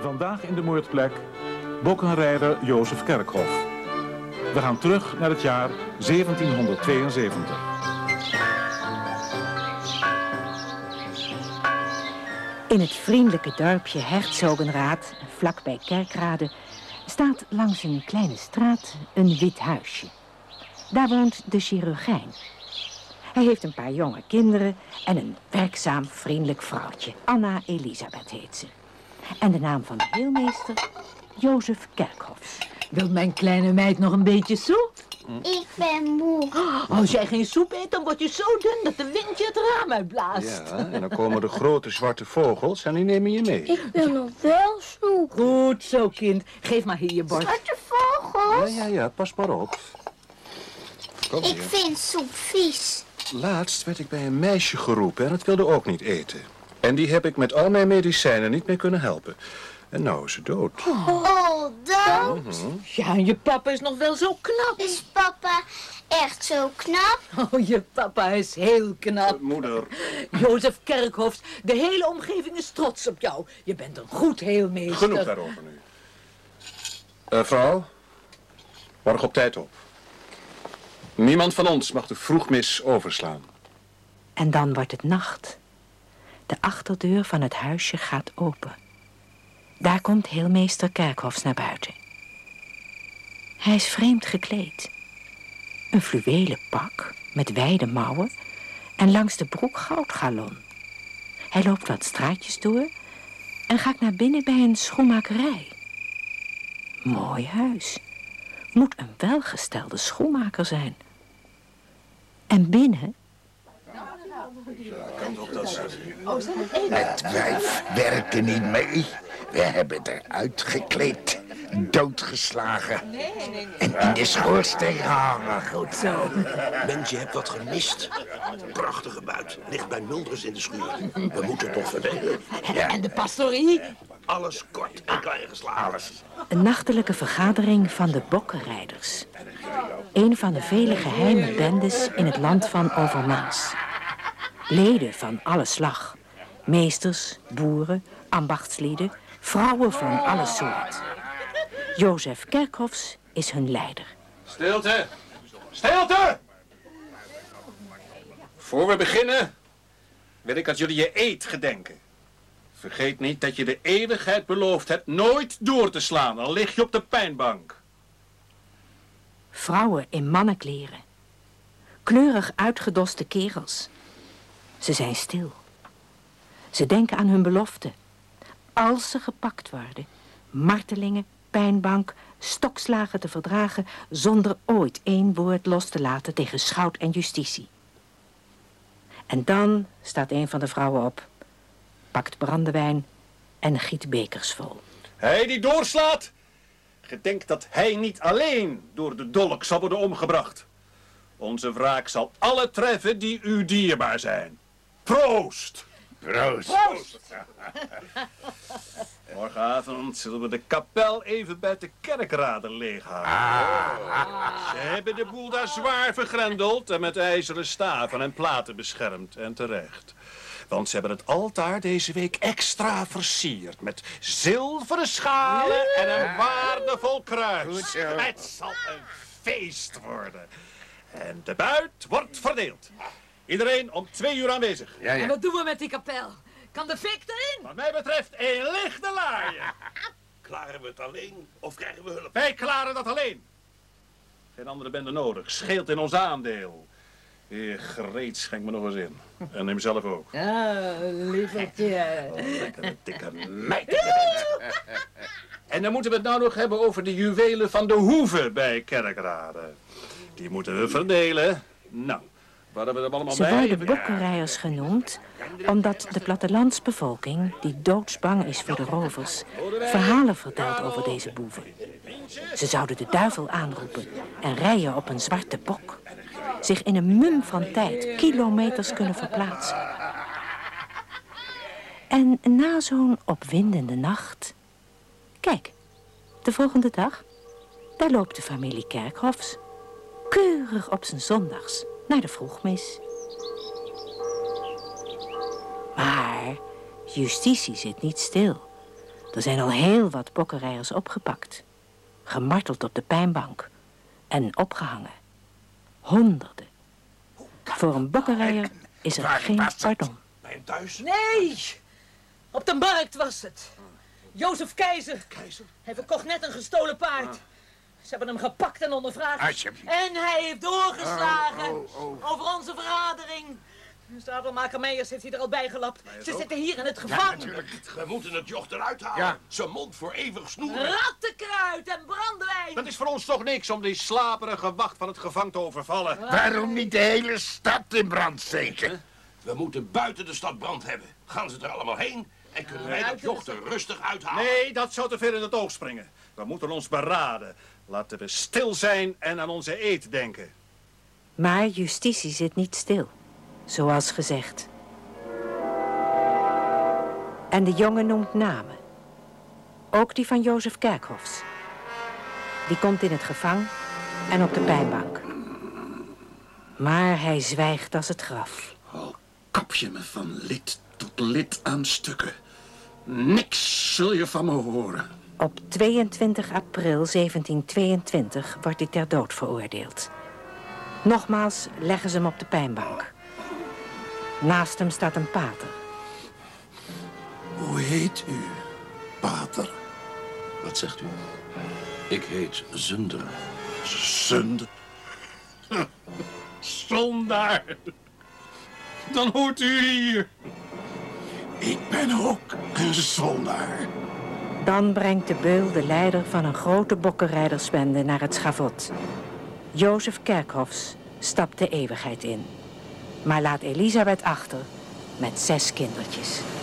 Vandaag in de moordplek bokkenrijder Jozef Kerkhof. We gaan terug naar het jaar 1772. In het vriendelijke dorpje Herzogenrath, vlakbij Kerkrade, staat langs een kleine straat een wit huisje. Daar woont de chirurgijn. Hij heeft een paar jonge kinderen en een werkzaam, vriendelijk vrouwtje. Anna Elisabeth heet ze. En de naam van de heelmeester, Jozef Kerkhof. Wil mijn kleine meid nog een beetje soep? Ik ben moe. Als jij geen soep eet, dan word je zo dun dat de wind je het raam uitblaast. Ja, en dan komen de grote zwarte vogels en die nemen je mee. Ik wil nog wel soep. Goed zo, kind. Geef maar hier je bord. Zwarte vogels? Ja, pas maar op. Kom Ik hier. vind soep vies. Laatst werd ik bij een meisje geroepen en het wilde ook niet eten. En die heb ik met al mijn medicijnen niet meer kunnen helpen. En nou is ze dood. Oh, dood? Ja, en je papa is nog wel zo knap. Is papa echt zo knap? Oh, je papa is heel knap. Moeder. Jozef Kerkhoff, de hele omgeving is trots op jou. Je bent een goed heelmeester. Genoeg daarover nu. Vrouw, morgen op tijd op. Niemand van ons mag de vroegmis overslaan. En dan wordt het nacht. De achterdeur van het huisje gaat open. Daar komt heelmeester Kerkhofs naar buiten. Hij is vreemd gekleed. Een fluwelen pak met wijde mouwen en langs de broek goudgalon. Hij loopt wat straatjes door en gaat naar binnen bij een schoenmakerij. Mooi huis. Moet een welgestelde schoenmaker zijn. En binnen... Het wijf werken niet mee. We hebben eruit gekleed, doodgeslagen en in de schoorsteen gehangen. Goed zo. Mens, je hebt wat gemist. Prachtige buit. Ligt bij Mulders in de schuur. We moeten het nog verdelen. En de pastorie? Alles kort en klein geslagen. Alles. Een nachtelijke vergadering van de bokkenrijders. Een van de vele geheime bendes in het land van Overmaas. Leden van alle slag. Meesters, boeren, ambachtslieden, vrouwen van alle soort. Jozef Kerkhofs is hun leider. Stilte! Stilte! Voor we beginnen, wil ik dat jullie je eed gedenken. Vergeet niet dat je de eeuwigheid beloofd hebt nooit door te slaan, al lig je op de pijnbank. Vrouwen in mannenkleren. Kleurig uitgedoste kerels. Ze zijn stil. Ze denken aan hun belofte. Als ze gepakt worden, martelingen, pijnbank, stokslagen te verdragen, zonder ooit één woord los te laten tegen schout en justitie. En dan staat een van de vrouwen op, pakt brandewijn en giet bekers vol. Hij die doorslaat, gedenkt dat hij niet alleen door de dolk zal worden omgebracht. Onze wraak zal alle treffen die u dierbaar zijn. Proost! Proost. Morgenavond zullen we de kapel even bij de kerkraden leeghalen. Ze hebben de boel daar zwaar vergrendeld en met ijzeren staven en platen beschermd. En terecht. Want ze hebben het altaar deze week extra versierd. Met zilveren schalen en een waardevol kruis. Het zal een feest worden. En de buit wordt verdeeld. Iedereen om 2 uur aanwezig. En wat doen we met die kapel? Kan de fik erin? Wat mij betreft een lichte laaien. Klaren we het alleen of krijgen we hulp? Wij klaren dat alleen. Geen andere bende nodig. Scheelt in ons aandeel. Heer Greet, schenk me nog eens in. En neem zelf ook. Ja, lievertje. Lekkere dikke meid. En dan moeten we het nou nog hebben over de juwelen van de hoeve bij Kerkrade. Die moeten we verdelen. Nou, waar hebben we er allemaal Ze bij? worden bokkenrijders genoemd omdat de plattelandsbevolking, die doodsbang is voor de rovers, verhalen vertelt over deze boeven. Ze zouden de duivel aanroepen en rijden op een zwarte bok. Zich in een mum van tijd kilometers kunnen verplaatsen. En na zo'n opwindende nacht... Kijk, de volgende dag, daar loopt de familie Kerkhofs keurig op zijn zondags naar de vroegmis. Maar justitie zit niet stil. Er zijn al heel wat bokkenrijders opgepakt, gemarteld op de pijnbank en opgehangen. Honderden. Voor een bokkenrijder is er geen pardon. Bij hem thuis? Nee! Op de markt was het. Jozef Keizer. Hij verkocht net een gestolen paard. Ze hebben hem gepakt en ondervraagd. En hij heeft doorgeslagen over onze verradering. Stadelmaker Meijers heeft hij er al bij gelapt. Ze zitten hier in het gevangen. Ja, natuurlijk. We moeten het joch eruit halen. Ja. Zijn mond voor eeuwig snoeren. Rattenkruid en brandewijn. Dat is voor ons toch niks om die slaperige wacht van het gevang te overvallen. Waarom niet de hele stad in brand steken? We moeten buiten de stad brand hebben. Gaan ze er allemaal heen en kunnen wij dat joch er rustig uithalen. Nee, dat zou te ver in het oog springen. We moeten ons beraden. Laten we stil zijn en aan onze eed denken. Maar justitie zit niet stil, zoals gezegd. En de jongen noemt namen. Ook die van Jozef Kerkhofs. Die komt in het gevang en op de pijnbank. Maar hij zwijgt als het graf. Al kap je me van lid tot lid aan stukken. Niks zul je van me horen. Op 22 april 1722 wordt hij ter dood veroordeeld. Nogmaals leggen ze hem op de pijnbank. Naast hem staat een pater. Hoe heet u, pater? Wat zegt u? Ik heet Zunder. Zunder. Zondaar. Dan hoort u hier. Ik ben ook een zondaar. Dan brengt de beul de leider van een grote bokkenrijdersbende naar het schavot. Jozef Kerkhofs stapt de eeuwigheid in. Maar laat Elisabeth achter met 6 kindertjes.